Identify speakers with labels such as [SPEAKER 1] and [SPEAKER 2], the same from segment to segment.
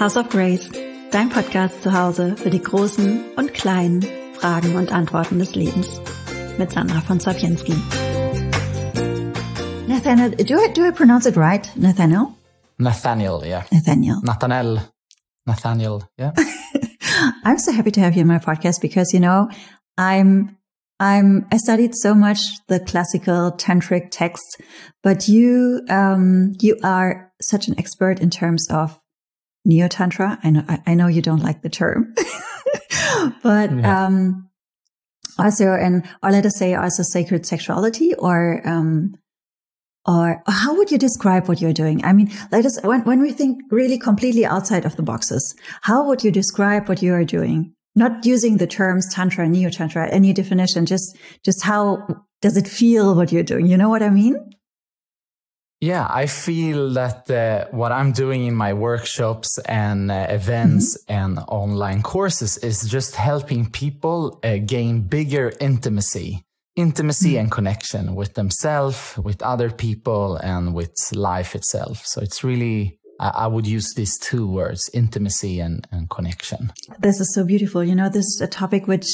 [SPEAKER 1] House of Grace, dein Podcast zu Hause für die großen und kleinen Fragen und Antworten des Lebens. Mit Sandra von Sapiensky. Nathaniel, do I pronounce it right? Nathaniel?
[SPEAKER 2] Nathaniel, yeah. Nathaniel, yeah.
[SPEAKER 1] I'm so happy to have you in my podcast because, I studied so much the classical tantric texts, but you are such an expert in terms of neo-tantra. I know you don't like the term, but, also, or let us say also sacred sexuality or how would you describe what you're doing? I mean, when we think really completely outside of the boxes, how would you describe what you are doing? Not using the terms tantra, neo-tantra, any definition, just how does it feel what you're doing? You know what I mean?
[SPEAKER 2] Yeah, I feel that what I'm doing in my workshops and events and online courses is just helping people gain bigger intimacy and connection with themselves, with other people, and with life itself. So it's really, I would use these two words, intimacy and connection.
[SPEAKER 1] This is so beautiful. This is a topic which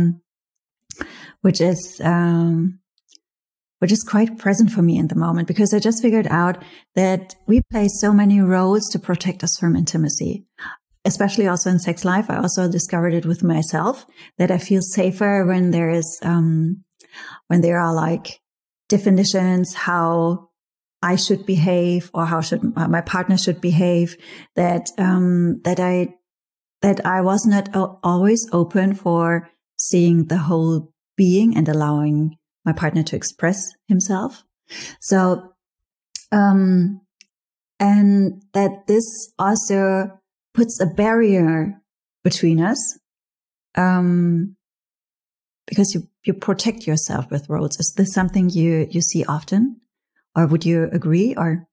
[SPEAKER 1] is quite present for me in the moment, because I just figured out that we play so many roles to protect us from intimacy, especially also in sex life. I also discovered it with myself that I feel safer when there is, when there are like definitions, how I should behave or how my partner should behave, that I was not always open for seeing the whole being and allowing my partner to express himself. So, and that this also puts a barrier between us, because you protect yourself with roles. Is this something you see often, or would you agree? Or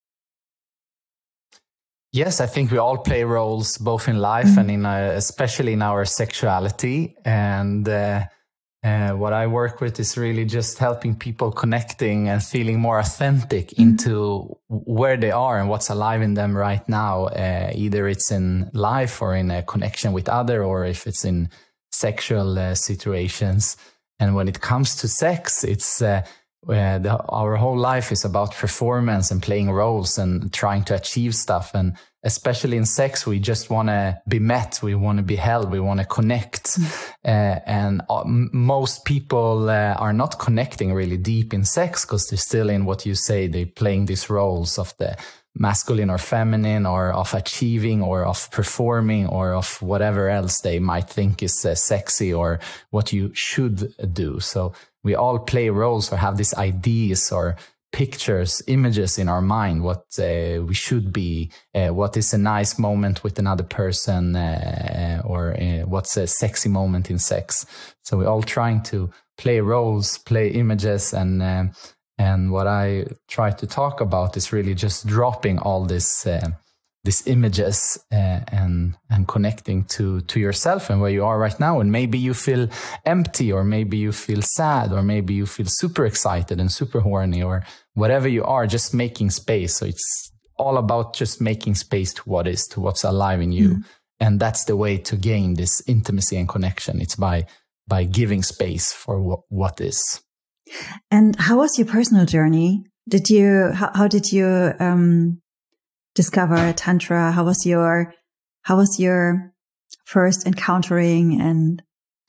[SPEAKER 2] yes, I think we all play roles both in life and especially in our sexuality. And what I work with is really just helping people connecting and feeling more authentic into where they are and what's alive in them right now. Either it's in life or in a connection with other, or if it's in sexual situations. And when it comes to sex, it's our whole life is about performance and playing roles and trying to achieve stuff. And especially in sex, we just want to be met. We want to be held. We want to connect. And most people are not connecting really deep in sex because they're still in what you say, they're playing these roles of the masculine or feminine, or of achieving, or of performing, or of whatever else they might think is sexy or what you should do. So we all play roles or have these ideas or pictures, images in our mind, what we should be, what is a nice moment with another person, or what's a sexy moment in sex. So we're all trying to play roles, play images, and what I try to talk about is really just dropping all this these images and connecting to yourself and where you are right now. And maybe you feel empty, or maybe you feel sad, or maybe you feel super excited and super horny, or whatever you are, just making space. So it's all about just making space to what is, to what's alive in you. And that's the way to gain this intimacy and connection. It's by giving space for what is.
[SPEAKER 1] And how was your personal journey? How did you discover Tantra? How was your first encountering? And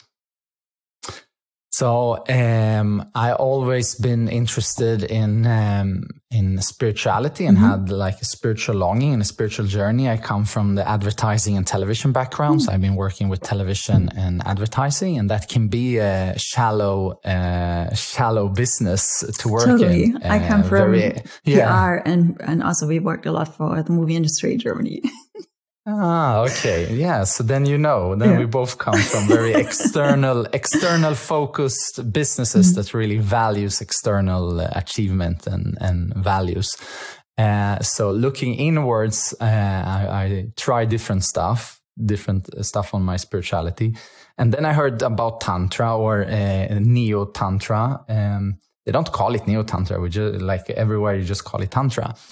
[SPEAKER 2] so I always been interested in spirituality and had like a spiritual longing and a spiritual journey. I come from the advertising and television background. So I've been working with television and advertising, and that can be a shallow business to work in.
[SPEAKER 1] I come from PR and also we worked a lot for the movie industry in Germany.
[SPEAKER 2] Okay. Yeah. So then we both come from very external focused businesses that really values external achievement and values. So looking inwards, I try different stuff on my spirituality. And then I heard about Tantra or Neo-Tantra. They don't call it Neo-Tantra. We just, like everywhere, you just call it Tantra.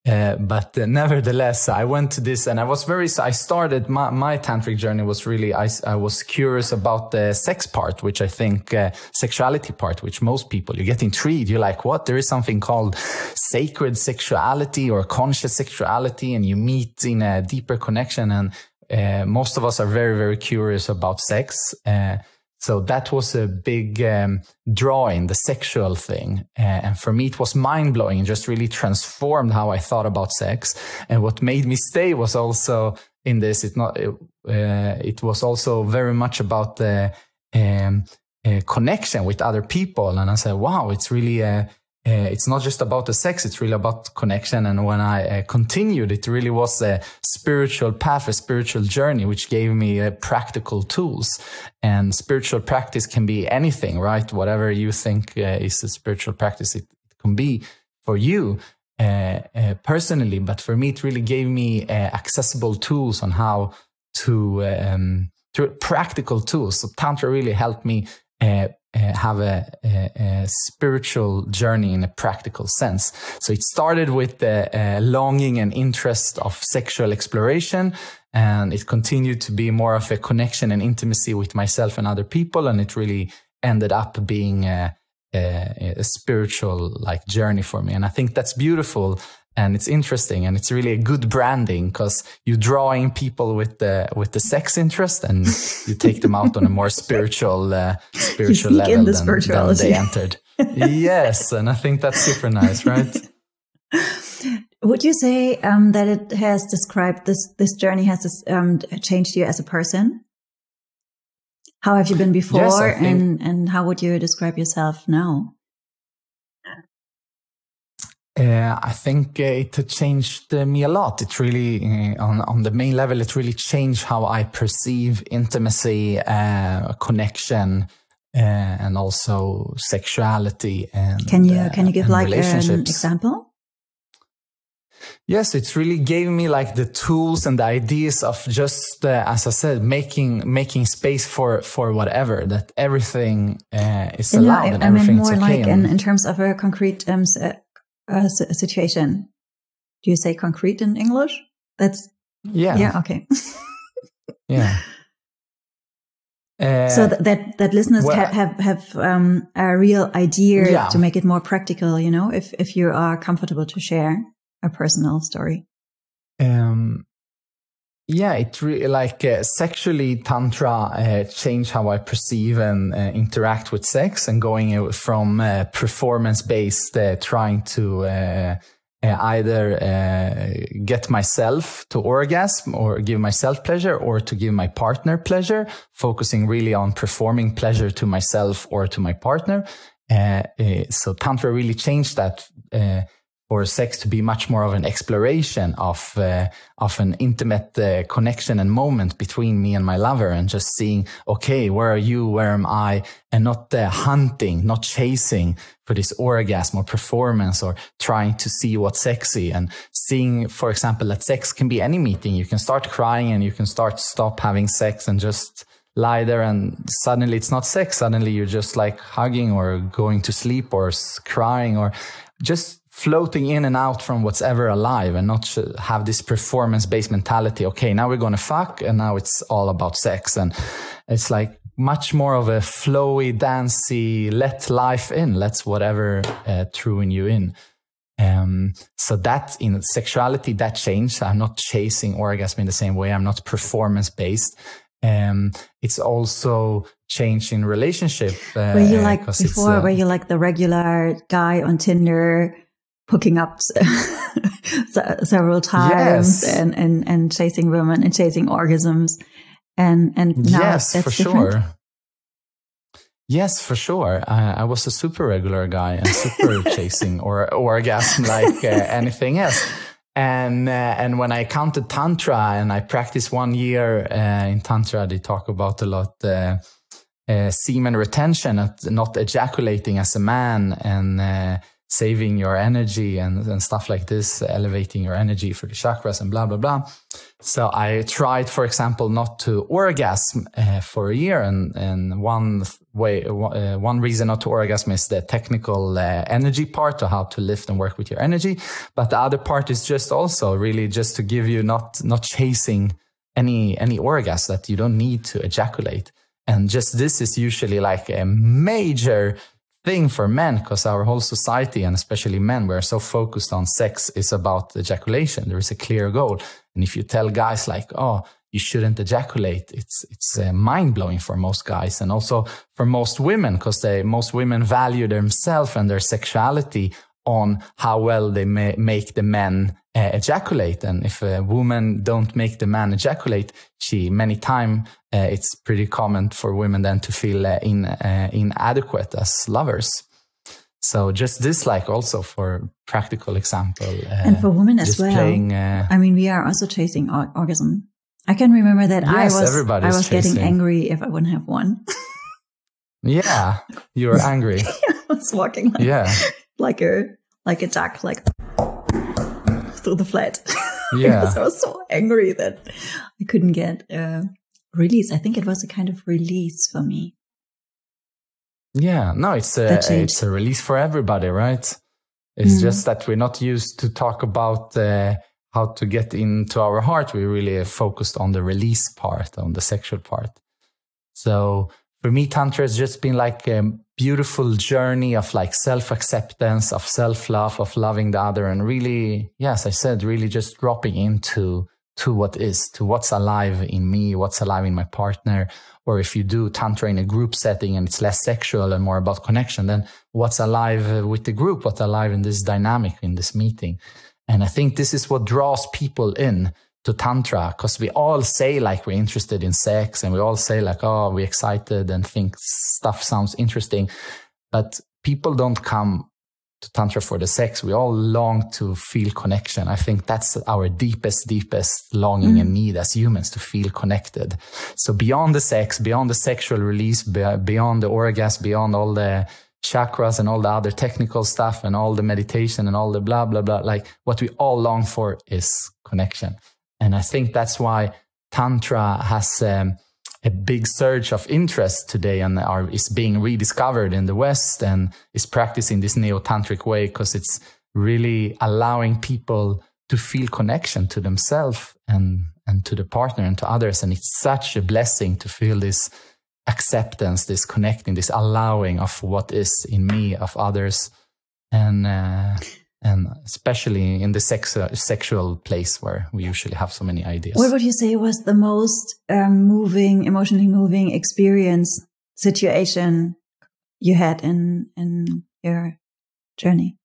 [SPEAKER 2] But nevertheless, I went to this, and I started my tantric journey was really, I was curious about the sex part, which I think, sexuality part, which most people, you get intrigued. You're like, what? There is something called sacred sexuality or conscious sexuality, and you meet in a deeper connection. And most of us are very, very curious about sex. So that was a big draw in the sexual thing. And for me, it was mind-blowing and just really transformed how I thought about sex. And what made me stay was also in this, it was also very much about the connection with other people. And I said, wow, it's really it's not just about the sex, it's really about connection. And when I continued, it really was a spiritual path, a spiritual journey, which gave me practical tools. And spiritual practice can be anything, right? Whatever you think is a spiritual practice, it can be for you personally. But for me, it really gave me accessible tools on how to practical tools. So Tantra really helped me have a spiritual journey in a practical sense. So it started with the longing and interest of sexual exploration, and it continued to be more of a connection and intimacy with myself and other people. And it really ended up being a spiritual like journey for me. And I think that's beautiful. And it's interesting, and it's really a good branding, because you draw in people with the sex interest, and you take them out on a more spiritual level than they entered. Yes, and I think that's super nice, right?
[SPEAKER 1] Would you say that it has described this journey has changed you as a person? How have you been before, yes, and how would you describe yourself now?
[SPEAKER 2] I think it changed me a lot. It really, on the main level, it really changed how I perceive intimacy, connection, and also sexuality. And
[SPEAKER 1] can you give like an example?
[SPEAKER 2] Yes, it's really gave me like the tools and the ideas of just, as I said, making space for whatever, that everything is allowed, and everything is okay.
[SPEAKER 1] I mean more like in terms of a concrete situation. Do you say concrete in English? That's yeah. Okay.
[SPEAKER 2] Yeah.
[SPEAKER 1] So that listeners have a real idea to make it more practical. You know, if you are comfortable to share a personal story.
[SPEAKER 2] Yeah, it really like sexually Tantra changed how I perceive and interact with sex, and going from performance based, trying to either get myself to orgasm or give myself pleasure, or to give my partner pleasure, focusing really on performing pleasure to myself or to my partner. So Tantra really changed that. For sex to be much more of an exploration of an intimate connection and moment between me and my lover, and just seeing, okay, where are you? Where am I? And not hunting, not chasing for this orgasm or performance, or trying to see what's sexy, and seeing, for example, that sex can be any meeting. You can start crying, and you can stop having sex and just lie there, and suddenly it's not sex. Suddenly you're just like hugging or going to sleep or crying, or just floating in and out from what's ever alive, and not have this performance-based mentality. Okay, now we're going to fuck, and now it's all about sex. And it's like much more of a flowy, dancey, let life in, let's whatever throwing you in. So that in sexuality, that changed. I'm not chasing orgasm in the same way. I'm not performance-based. It's also changed in relationship.
[SPEAKER 1] Were you like before, were you like the regular guy on Tinder, hooking up several times, yes, and chasing women and chasing orgasms, and now
[SPEAKER 2] yes,
[SPEAKER 1] that's
[SPEAKER 2] for
[SPEAKER 1] different?
[SPEAKER 2] Sure. Yes, for sure. I was a super regular guy and super chasing or orgasm like anything else. And when I counted Tantra, and I practiced 1 year in Tantra, they talk about a lot semen retention, not ejaculating as a man, and saving your energy and stuff like this, elevating your energy for the chakras and blah, blah, blah. So I tried, for example, not to orgasm for a year. And one reason not to orgasm is the technical energy part, or how to lift and work with your energy. But the other part is just also really just to give you not chasing any orgasm, that you don't need to ejaculate. And just this is usually like a major thing for men, because our whole society, and especially men, we're so focused on sex is about ejaculation. There is a clear goal. And if you tell guys like, oh, you shouldn't ejaculate, it's mind-blowing for most guys, and also for most women, because most women value themselves and their sexuality on how well they make the men ejaculate. And if a woman don't make the man ejaculate, many times it's pretty common for women then to feel inadequate as lovers. So just this, like also for practical example.
[SPEAKER 1] And for women as well. I mean, we are also chasing orgasm. I can remember that I was getting angry if I wouldn't have one.
[SPEAKER 2] Yeah, you were angry.
[SPEAKER 1] I was walking like a duck, like through the flat.
[SPEAKER 2] Yeah.
[SPEAKER 1] Because I was so angry that I couldn't get release. I think it was a kind of release for me.
[SPEAKER 2] Yeah, no, it's a release for everybody, right? It's just that we're not used to talk about how to get into our heart. We really focused on the release part, on the sexual part. So for me, Tantra has just been like a beautiful journey of like self-acceptance, of self-love, of loving the other, and really, yes, I said, really just dropping into what is, to what's alive in me, what's alive in my partner. Or if you do Tantra in a group setting and it's less sexual and more about connection, then what's alive with the group, what's alive in this dynamic, in this meeting. And I think this is what draws people in to Tantra, because we all say like we're interested in sex, and we all say like, oh, we're excited and think stuff sounds interesting. But people don't come to Tantra for the sex. We all long to feel connection. I think that's our deepest longing and need as humans, to feel connected. So beyond the sex, beyond the sexual release, beyond the orgasm, beyond all the chakras and all the other technical stuff and all the meditation and all the blah, blah, blah, like what we all long for is connection. And I think that's why Tantra has a big surge of interest today, and is being rediscovered in the West, and is practicing this neo-tantric way, because it's really allowing people to feel connection to themselves and to the partner and to others. And it's such a blessing to feel this acceptance, this connecting, this allowing of what is in me, of others, and especially in the sexual place where we usually have so many ideas.
[SPEAKER 1] What would you say was the most emotionally moving experience, situation you had in your journey?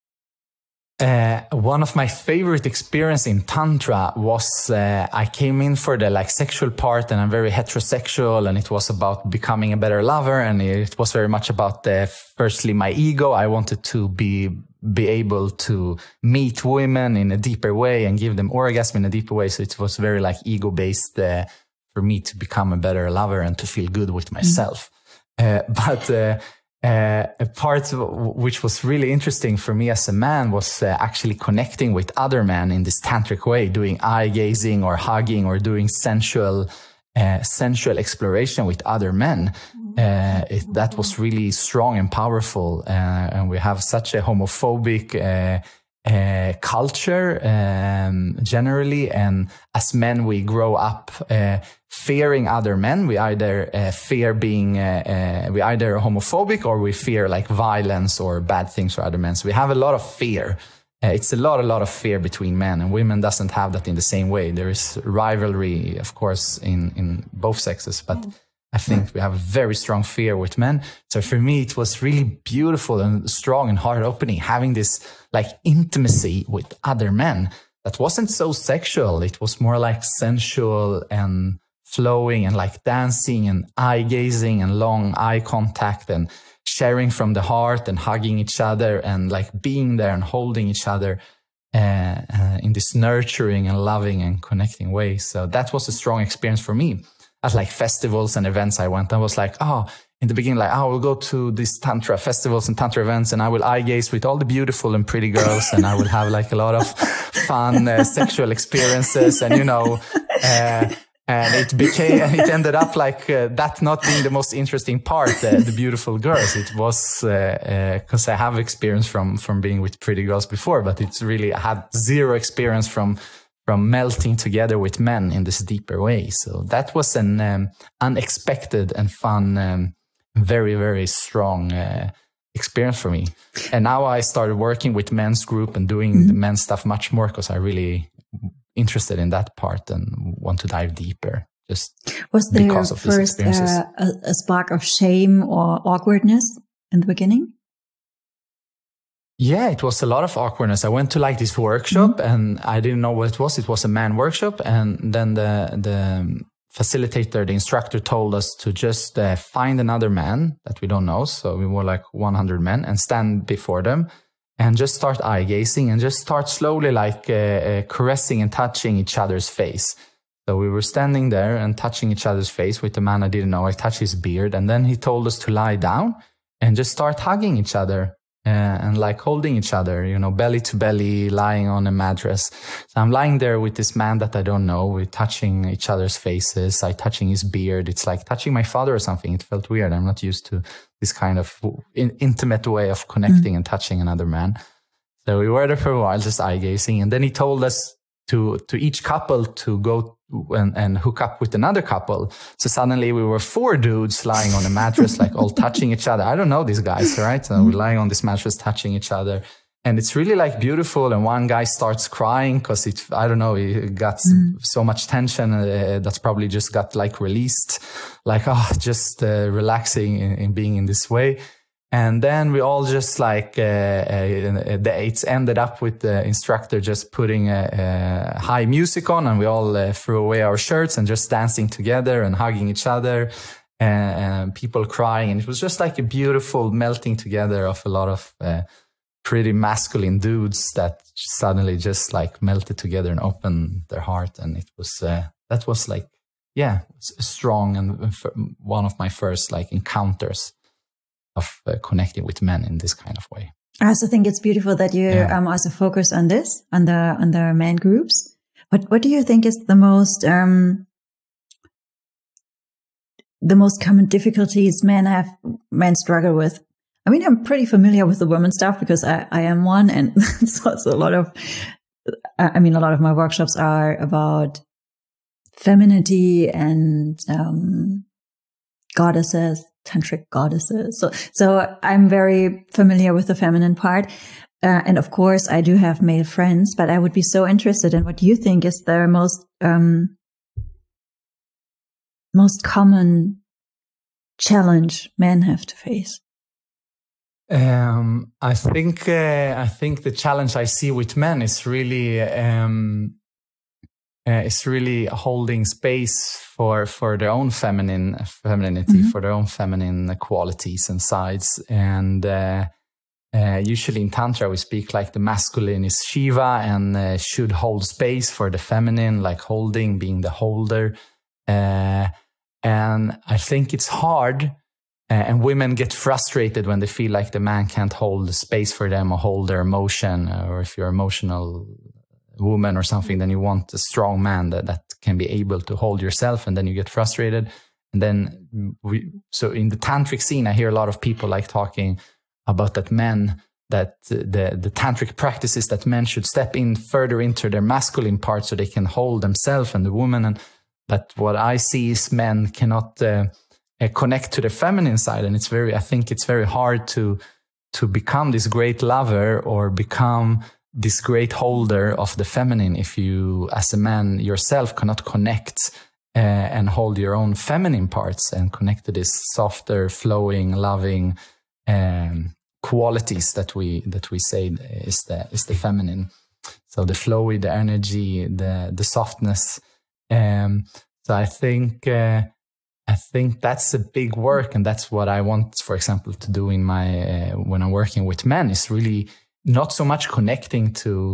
[SPEAKER 2] One of my favorite experience in Tantra was I came in for the like sexual part, and I'm very heterosexual, and it was about becoming a better lover, and it was very much about firstly my ego. I wanted to be able to meet women in a deeper way and give them orgasm in a deeper way. So it was very like ego based for me to become a better lover and to feel good with myself. But a part which was really interesting for me as a man was actually connecting with other men in this tantric way, doing eye gazing or hugging or doing sensual exploration with other men. That was really strong and powerful. And we have such a homophobic culture generally. And as men, we grow up fearing other men. We either fear being, we either homophobic, or we fear like violence or bad things for other men. So we have a lot of fear. It's a lot of fear between men, and women doesn't have that in the same way. There is rivalry, of course, in both sexes, but I think we have a very strong fear with men. So for me, it was really beautiful and strong and heart-opening, having this like intimacy with other men that wasn't so sexual. It was more like sensual and flowing and like dancing and eye gazing and long eye contact and sharing from the heart and hugging each other and like being there and holding each other in this nurturing and loving and connecting way. So that was a strong experience for me. At like festivals and events I went, I was like, oh, in the beginning, like, I will go to these tantra festivals and tantra events, and I will eye gaze with all the beautiful and pretty girls, and I will have like a lot of fun sexual experiences, and and it ended up like that not being the most interesting part, the beautiful girls. It was because I have experience from being with pretty girls before, but it's really, I had zero experience from melting together with men in this deeper way. So that was an unexpected and fun, very, very strong experience for me. And now I started working with men's group and doing the men's stuff much more, because I really interested in that part and want to dive deeper. Just
[SPEAKER 1] was there
[SPEAKER 2] because of these experiences.
[SPEAKER 1] a spark of shame or awkwardness in the beginning?
[SPEAKER 2] Yeah, it was a lot of awkwardness. I went to like this workshop and I didn't know what it was. It was a man workshop. And then the facilitator, the instructor, told us to just find another man that we don't know. So we were like 100 men, and stand before them and just start eye gazing and just start slowly like caressing and touching each other's face. So we were standing there and touching each other's face with the man I didn't know. I touched his beard, and then he told us to lie down and just start hugging each other. And like holding each other, belly to belly, lying on a mattress. So I'm lying there with this man that I don't know. We're touching each other's faces. I touching his beard. It's like touching my father or something. It felt weird. I'm not used to this kind of intimate way of connecting and touching another man. So we were there for a while, just eye gazing. And then he told us to each couple to go and hook up with another couple. So suddenly we were 4 dudes lying on a mattress, like all touching each other. I don't know these guys, right? So we're lying on this mattress, touching each other. And it's really like beautiful. And one guy starts crying because I don't know, he got so much tension that's probably just got like released, like, just relaxing in being in this way. And then we all just like, it's ended up with the instructor just putting high music on, and we all threw away our shirts and just dancing together and hugging each other, and people crying. And it was just like a beautiful melting together of a lot of pretty masculine dudes that suddenly just like melted together and opened their heart. And it was, that was like, strong, and one of my first like encounters of connecting with men in this kind of way.
[SPEAKER 1] I also think it's beautiful that you also focus on this, on the men groups. But what do you think is the most common difficulties men struggle with? I mean, I'm pretty familiar with the women stuff because I am one, and so it's a lot of my workshops are about femininity and goddesses, tantric goddesses. So I'm very familiar with the feminine part. And of course I do have male friends, but I would be so interested in what you think is the most common challenge men have to face.
[SPEAKER 2] I think the challenge I see with men is really, it's really holding space for their own femininity, for their own feminine qualities and sides. And usually in Tantra, we speak like the masculine is Shiva and should hold space for the feminine, like holding, being the holder. And I think it's hard, and women get frustrated when they feel like the man can't hold the space for them or hold their emotion, or if you're emotional woman or something, then you want a strong man that can be able to hold yourself, and then you get frustrated. And then so in the tantric scene, I hear a lot of people like talking about that the tantric practices that men should step in further into their masculine part so they can hold themselves and the woman. But what I see is men cannot connect to the feminine side, and I think it's very hard to become this great lover or become this great holder of the feminine if you, as a man yourself, cannot connect and hold your own feminine parts and connect to this softer, flowing, loving qualities that we say is the feminine. So the flowy, the energy, the softness. So I think that's a big work, and that's what I want, for example, to do in my when I'm working with men, is really not so much connecting to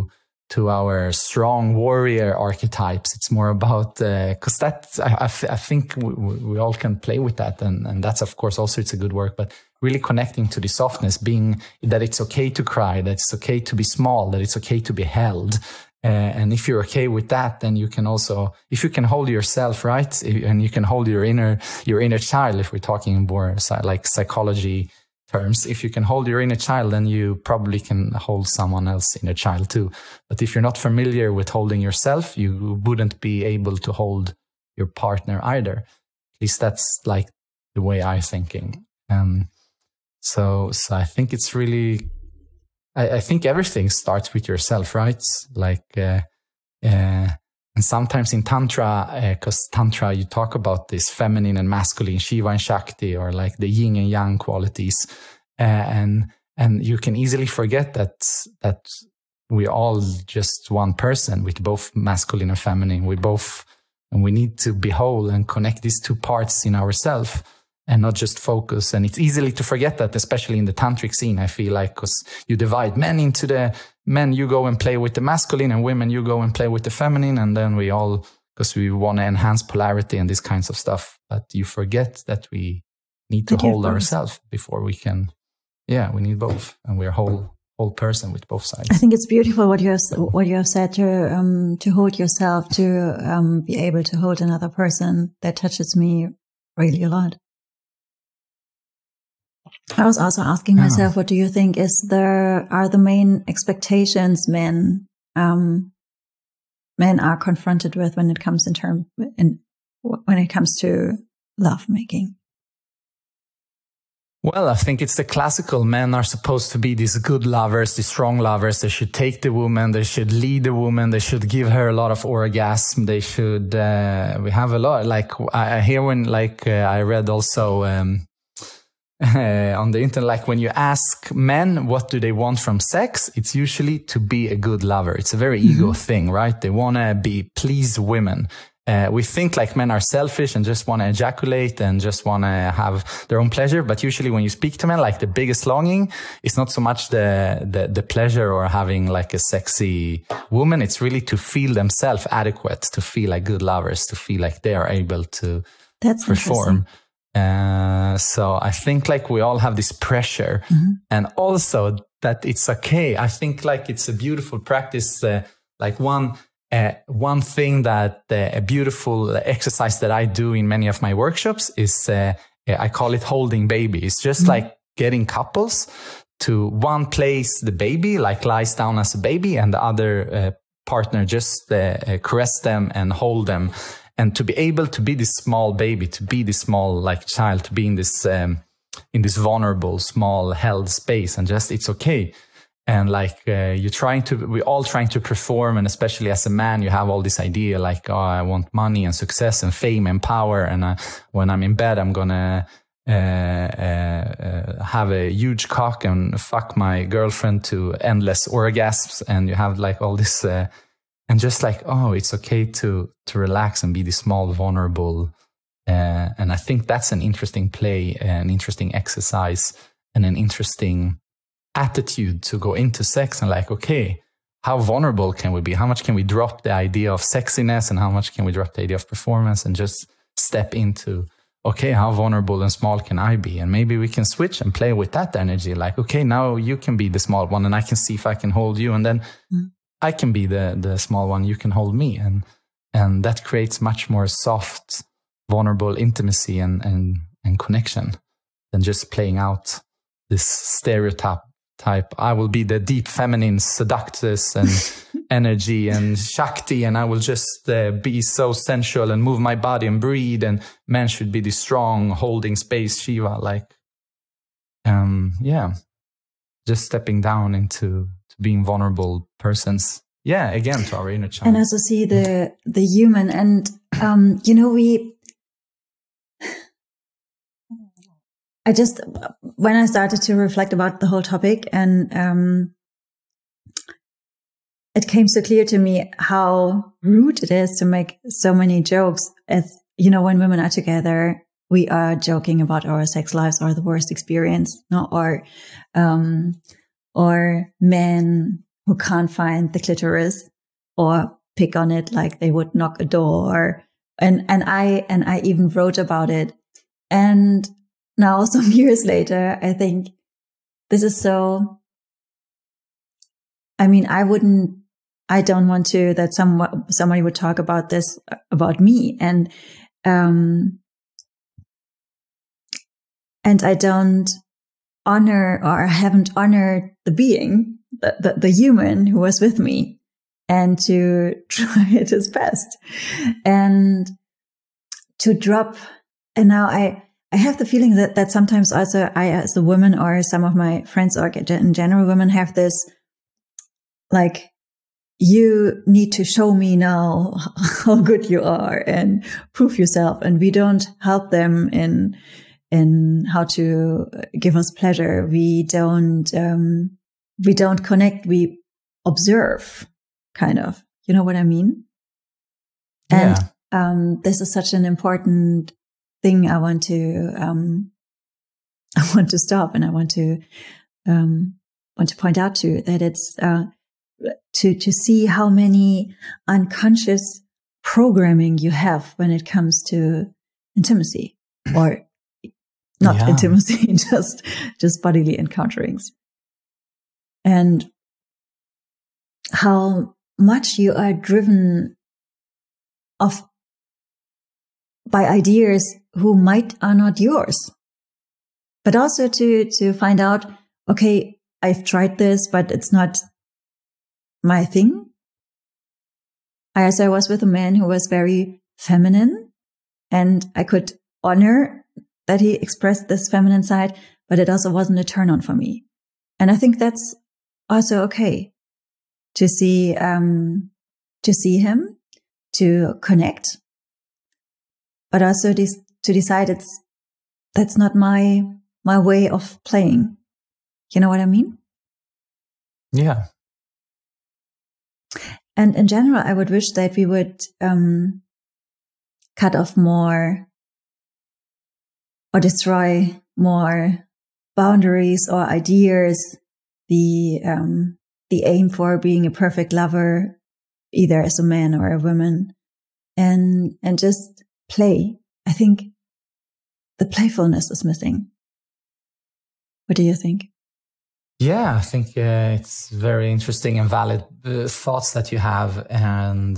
[SPEAKER 2] to our strong warrior archetypes. It's more about, cause I think we all can play with that. And that's, of course, also it's a good work, but really connecting to the softness, being that it's okay to cry, that it's okay to be small, that it's okay to be held. And if you're okay with that, then you can also, if you can hold yourself, right? And you can hold your inner child, if we're talking more like psychology terms, if you can hold your inner child, then you probably can hold someone else's inner child too. But if you're not familiar with holding yourself, you wouldn't be able to hold your partner either. At least that's like the way I'm thinking. So I think it's really, I think everything starts with yourself, right? Like, and sometimes in Tantra, because Tantra, you talk about this feminine and masculine, Shiva and Shakti, or like the yin and yang qualities. And you can easily forget that we're all just one person with both masculine and feminine. And we need to be whole and connect these two parts in ourselves and not just focus. And it's easily to forget that, especially in the tantric scene, I feel like, because you divide men into the men, you go and play with the masculine, and women, you go and play with the feminine. And then we all, because we want to enhance polarity and these kinds of stuff. But you forget that we need to hold ourselves before we can. Yeah, we need both. And we're a whole person with both sides.
[SPEAKER 1] I think it's beautiful what you have said, to hold yourself, to be able to hold another person. That touches me really a lot. I was also asking myself, what do you think are the main expectations men are confronted with when it comes when it comes to lovemaking?
[SPEAKER 2] Well, I think it's the classical. Men are supposed to be these good lovers, these strong lovers. They should take the woman. They should lead the woman. They should give her a lot of orgasm. They should, we have a lot, like I hear when, like, I read also, on the internet, like when you ask men what do they want from sex, it's usually to be a good lover. It's a very ego thing, right? They want to please women. We think like men are selfish and just want to ejaculate and just want to have their own pleasure. But usually when you speak to men, like the biggest longing is not so much the pleasure or having like a sexy woman. It's really to feel themselves adequate, to feel like good lovers, to feel like they are able to perform. So I think like we all have this pressure, and also that it's okay. I think like it's a beautiful practice. Like one thing that a beautiful exercise that I do in many of my workshops is I call it holding baby. It's just like getting couples to one place the baby like lies down as a baby, and the other partner just caress them and hold them. And to be able to be this small baby, to be this small like child, to be in this vulnerable, small held space, and just it's okay. And like we're all trying to perform, and especially as a man, you have all this idea like, oh, I want money and success and fame and power, and when I'm in bed, I'm gonna have a huge cock and fuck my girlfriend to endless orgasms, and you have like all this. And just like, oh, it's okay to relax and be this small, vulnerable. And I think that's an interesting play, an interesting exercise, and an interesting attitude to go into sex. And like, okay, how vulnerable can we be? How much can we drop the idea of sexiness, and how much can we drop the idea of performance, and just step into, okay, how vulnerable and small can I be? And maybe we can switch and play with that energy. Like, okay, now you can be the small one, and I can see if I can hold you. And then I can be the small one, you can hold me. And that creates much more soft, vulnerable intimacy and connection than just playing out this stereotype. I will be the deep feminine seductress and energy and Shakti, and I will just be so sensual and move my body and breathe, and men should be the strong, holding space, Shiva. Like, just stepping down into being vulnerable persons. Yeah, again, to our inner child.
[SPEAKER 1] And also see the human. And, when I started to reflect about the whole topic, and it came so clear to me how rude it is to make so many jokes. As, when women are together, we are joking about our sex lives or the worst experience, or men who can't find the clitoris or pick on it like they would knock a door. And I even wrote about it. And now some years later, I think this is so, I mean, I don't want to, that somebody would talk about this, about me. And I don't honor, or haven't honored the being, the human who was with me, and to try it his best and to drop. And now I have the feeling that sometimes also I, as a woman, or some of my friends, or in general women, have this, like, you need to show me now how good you are and prove yourself. And we don't help them in how to give us pleasure. We don't connect. We observe, kind of, you know what I mean?
[SPEAKER 2] Yeah.
[SPEAKER 1] And, this is such an important thing. I want to stop, and I want to point out to that it's, to see how many unconscious programming you have when it comes to intimacy, or not intimacy, just bodily encounterings, and how much you are driven by ideas who are not yours, but also to find out, okay, I've tried this, but it's not my thing. I was with a man who was very feminine, and I could honor that he expressed this feminine side, but it also wasn't a turn on for me. And I think that's also okay to see him, to connect, but also to decide that's not my way of playing. You know what I mean?
[SPEAKER 2] Yeah.
[SPEAKER 1] And in general, I would wish that we would cut off more, or destroy more boundaries or ideas, the aim for being a perfect lover, either as a man or a woman, and just play. I think the playfulness is missing. What do you think?
[SPEAKER 2] Yeah, I think it's very interesting and valid thoughts that you have. And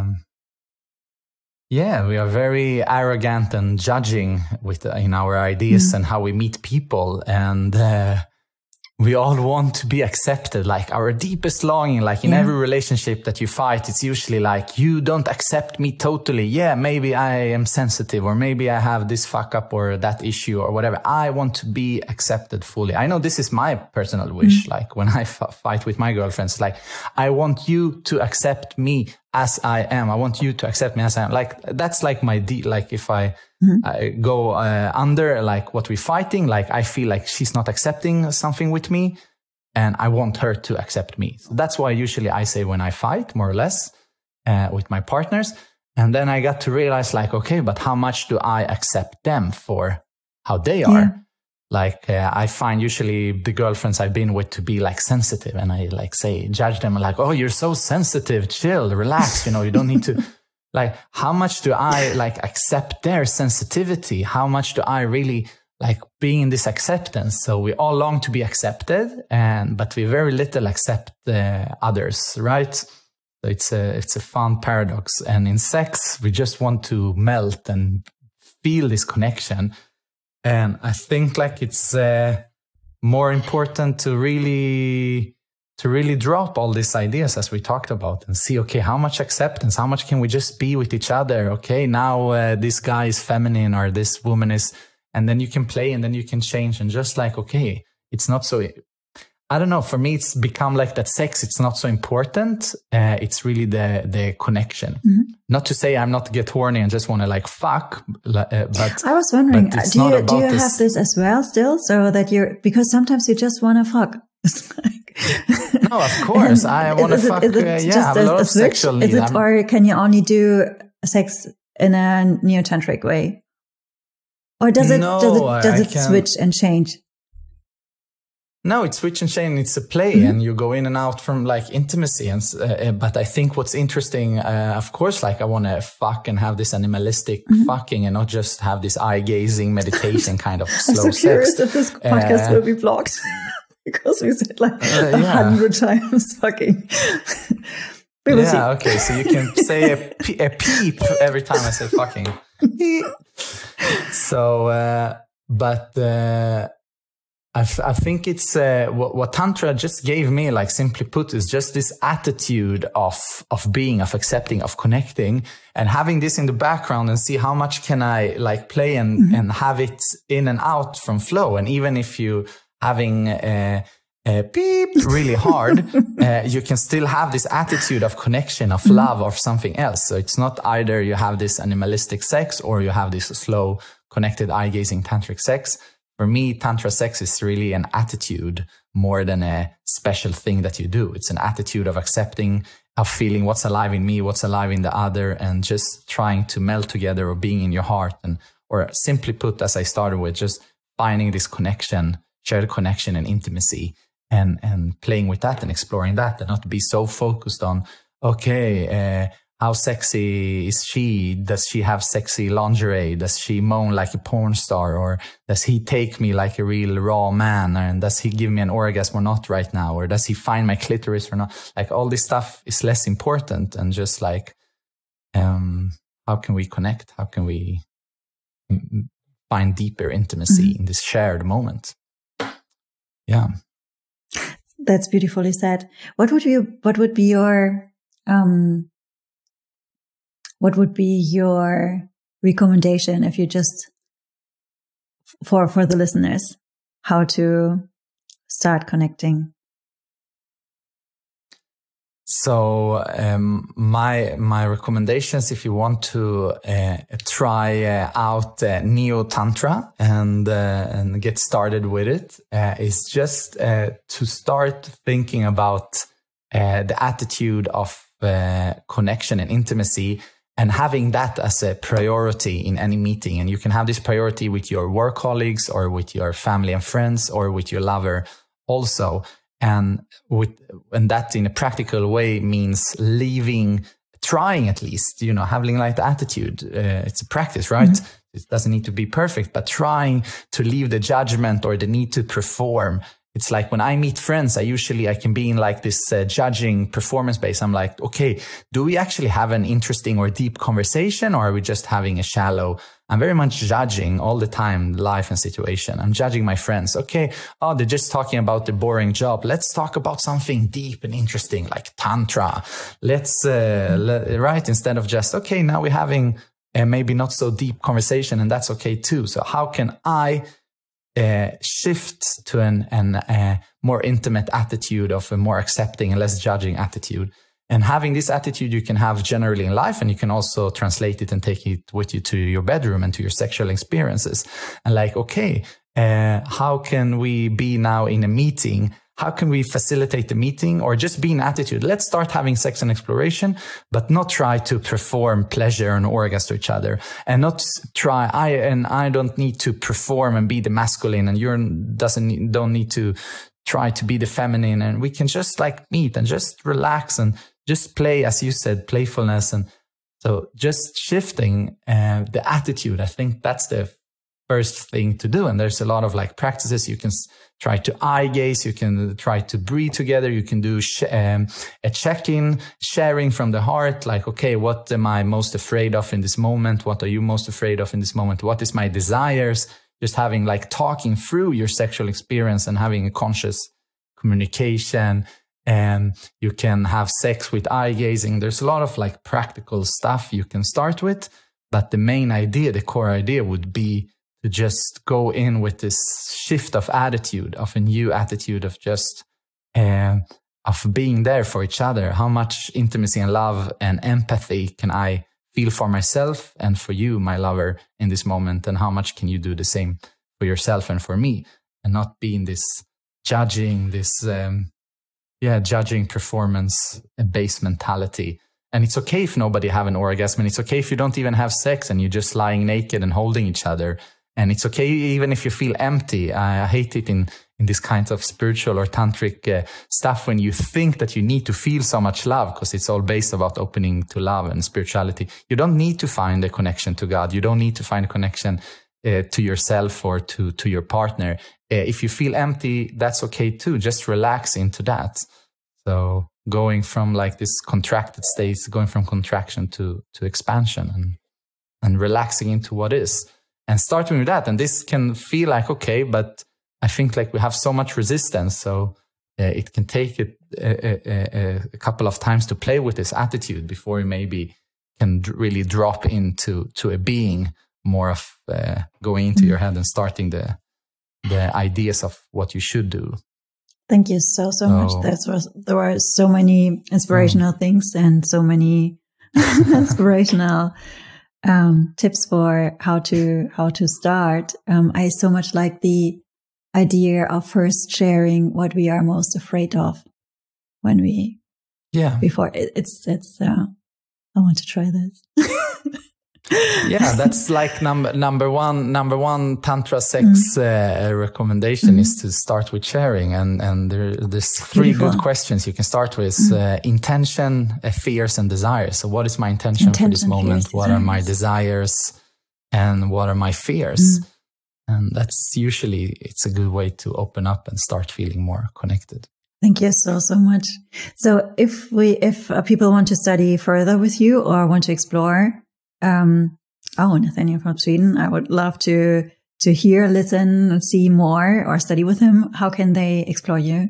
[SPEAKER 2] yeah, we are very arrogant and judging in our ideas and how we meet people. And we all want to be accepted, like our deepest longing, like in every relationship that you fight, it's usually like, you don't accept me totally. Yeah, maybe I am sensitive, or maybe I have this fuck up or that issue or whatever. I want to be accepted fully. I know this is my personal wish. Like when I fight with my girlfriends, like, I want you to accept me as I am. I want you to accept me as I am. Like, that's like my like if I go under like what we're fighting, like I feel like she's not accepting something with me, and I want her to accept me. So that's why usually I say when I fight, more or less, with my partners. And then I got to realize, like, okay, but how much do I accept them for how they are? Yeah. Like, I find usually the girlfriends I've been with to be like sensitive, and I like judge them like, oh, you're so sensitive, chill, relax, you don't need to. Like, how much do I like accept their sensitivity? How much do I really like being in this acceptance? So we all long to be accepted, but we very little accept others, right? So it's a fun paradox. And in sex, we just want to melt and feel this connection. And I think like it's more important to really drop all these ideas as we talked about, and see, okay, how much acceptance, how much can we just be with each other? Okay, now this guy is feminine, or this woman is, and then you can play, and then you can change, and just like, okay, it's not so, I don't know, for me, it's become like that sex, it's not so important. It's really the connection. Mm-hmm. Not to say I'm not get horny and just want to like fuck, but
[SPEAKER 1] I was wondering, do you have this as well still? So that because sometimes you just want to fuck.
[SPEAKER 2] No, of course. I want to fuck. I have a lot of sexual needs.
[SPEAKER 1] Or can you only do sex in a neo-tantric way? Or does it switch and change?
[SPEAKER 2] No, it's switch and chain. It's a play, and you go in and out from like intimacy. And but I think what's interesting, of course, like I want to fuck and have this animalistic fucking, and not just have this eye gazing meditation kind of slow
[SPEAKER 1] I'm so curious
[SPEAKER 2] sex.
[SPEAKER 1] if this podcast will be blocked because we said like 100 times fucking.
[SPEAKER 2] Yeah. Okay. So you can say a peep every time I say fucking. So, but. I think it's what Tantra just gave me, like simply put, is just this attitude of being, of accepting, of connecting, and having this in the background and see how much can I like play and have it in and out from flow. And even if you having a beep really hard, you can still have this attitude of connection, of love, of something else. So it's not either you have this animalistic sex or you have this slow, connected, eye-gazing tantric sex. For me, Tantra sex is really an attitude more than a special thing that you do. It's an attitude of accepting, of feeling what's alive in me, what's alive in the other, and just trying to meld together or being in your heart. And, or simply put, as I started with, just finding this connection, shared connection and intimacy, and playing with that and exploring that, and not be so focused on, okay, how sexy is she? Does she have sexy lingerie? Does she moan like a porn star? Or does he take me like a real raw man? And does he give me an orgasm or not right now? Or does he find my clitoris or not? Like all this stuff is less important, and just like, how can we connect? How can we find deeper intimacy in this shared moment? Yeah.
[SPEAKER 1] That's beautifully said. What would be your recommendation if you just, for the listeners, how to start connecting?
[SPEAKER 2] So, my recommendations, if you want to try out Neo Tantra and get started with it, is just to start thinking about the attitude of connection and intimacy, and having that as a priority in any meeting. And you can have this priority with your work colleagues or with your family and friends or with your lover also. And that in a practical way means trying at least, having like the attitude. It's a practice, right? It doesn't need to be perfect, but trying to leave the judgment or the need to perform. It's like when I meet friends, I can be in like this judging performance base. I'm like, okay, do we actually have an interesting or deep conversation, or are we just having a shallow? I'm very much judging all the time, life and situation. I'm judging my friends. Okay. Oh, they're just talking about the boring job. Let's talk about something deep and interesting like Tantra. Let's, right. Instead of just, okay, now we're having a maybe not so deep conversation, and that's okay too. So how can I shift to a more intimate attitude, of a more accepting and less judging attitude? And having this attitude you can have generally in life, and you can also translate it and take it with you to your bedroom and to your sexual experiences. And like, okay, how can we be now in a meeting? How can we facilitate the meeting, or just be in attitude? Let's start having sex and exploration, but not try to perform pleasure and orgasm to each other, and not try. I don't need to perform and be the masculine, and you don't need to try to be the feminine. And we can just like meet and just relax and just play, as you said, playfulness. And so just shifting the attitude. I think that's the first thing to do. And there's a lot of like practices. You can try to eye gaze. You can try to breathe together. You can do a check-in, sharing from the heart. Like, okay, what am I most afraid of in this moment? What are you most afraid of in this moment? What is my desires? Just having like talking through your sexual experience and having a conscious communication. And you can have sex with eye gazing. There's a lot of like practical stuff you can start with. But the main idea, the core idea would be to just go in with this shift of attitude, of a new attitude of just, of being there for each other. How much intimacy and love and empathy can I feel for myself and for you, my lover, in this moment? And how much can you do the same for yourself and for me? And not be in this judging, judging performance based mentality. And it's okay if nobody have an orgasm, and it's okay if you don't even have sex and you're just lying naked and holding each other. And it's okay even if you feel empty. I hate it in this kind of spiritual or tantric stuff, when you think that you need to feel so much love, because it's all based about opening to love and spirituality. You don't need to find a connection to God. You don't need to find a connection to yourself or to your partner. If you feel empty, that's okay too. Just relax into that. So going from like this contracted states, going from contraction to expansion and relaxing into what is, and starting with that. And this can feel like, okay, but I think like we have so much resistance. So it can take a couple of times to play with this attitude before you maybe can really drop into a being more of going into your head and starting the ideas of what you should do.
[SPEAKER 1] Thank you so much. There were so many inspirational things and so many inspirational tips for how to start. I so much like the idea of first sharing what we are most afraid of when we before it's I want to try this.
[SPEAKER 2] Yeah, that's like number one tantra sex recommendation is to start with sharing, and there's three good questions you can start with: intention, fears, and desires. So, what is my intention for this moment? What are my desires, and what are my fears? And that's usually it's a good way to open up and start feeling more connected.
[SPEAKER 1] Thank you so much. So, if people want to study further with you or want to explore. Nathaniel from Sweden, I would love to hear, listen, see more, or study with him. How can they explore you?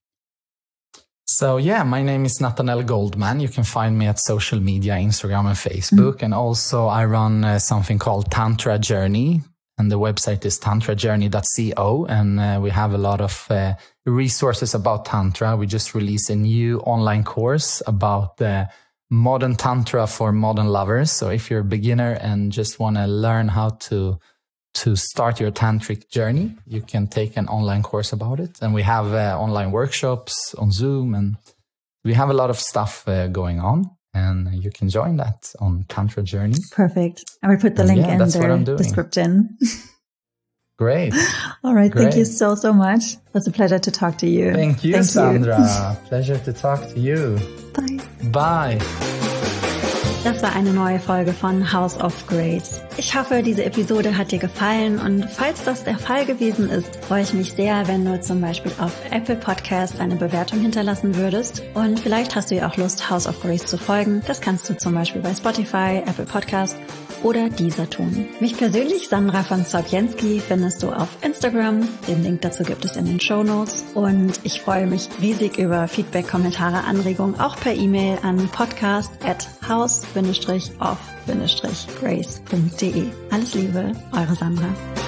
[SPEAKER 2] So my name is Nathaniel Goldman. You can find me at social media, Instagram and Facebook. And also I run something called Tantra Journey, and the website is tantrajourney.co. And we have a lot of resources about Tantra. We just released a new online course about modern Tantra for modern lovers. So if you're a beginner and just want to learn how to start your tantric journey, you can take an online course about it. And we have online workshops on Zoom, and we have a lot of stuff going on, and you can join that on Tantra Journey.
[SPEAKER 1] Perfect. I will put the link in the description.
[SPEAKER 2] Great.
[SPEAKER 1] All right. Great. Thank you so much. It was a pleasure to talk to you.
[SPEAKER 2] Thank you, Sandra. Pleasure to talk to you.
[SPEAKER 1] Bye.
[SPEAKER 2] Bye.
[SPEAKER 1] Das war eine neue Folge von House of Grace. Ich hoffe, diese Episode hat dir gefallen, und falls das der Fall gewesen ist, freue ich mich sehr, wenn du zum Beispiel auf Apple Podcast eine Bewertung hinterlassen würdest, und vielleicht hast du ja auch Lust, House of Grace zu folgen. Das kannst du zum Beispiel bei Spotify, Apple Podcast oder Deezer tun. Mich persönlich, Sandra von Sobienski, findest du auf Instagram. Den Link dazu gibt es in den Shownotes. Und ich freue mich riesig über Feedback, Kommentare, Anregungen, auch per E-Mail an podcast@house-of-grace.de. Alles Liebe, eure Sandra.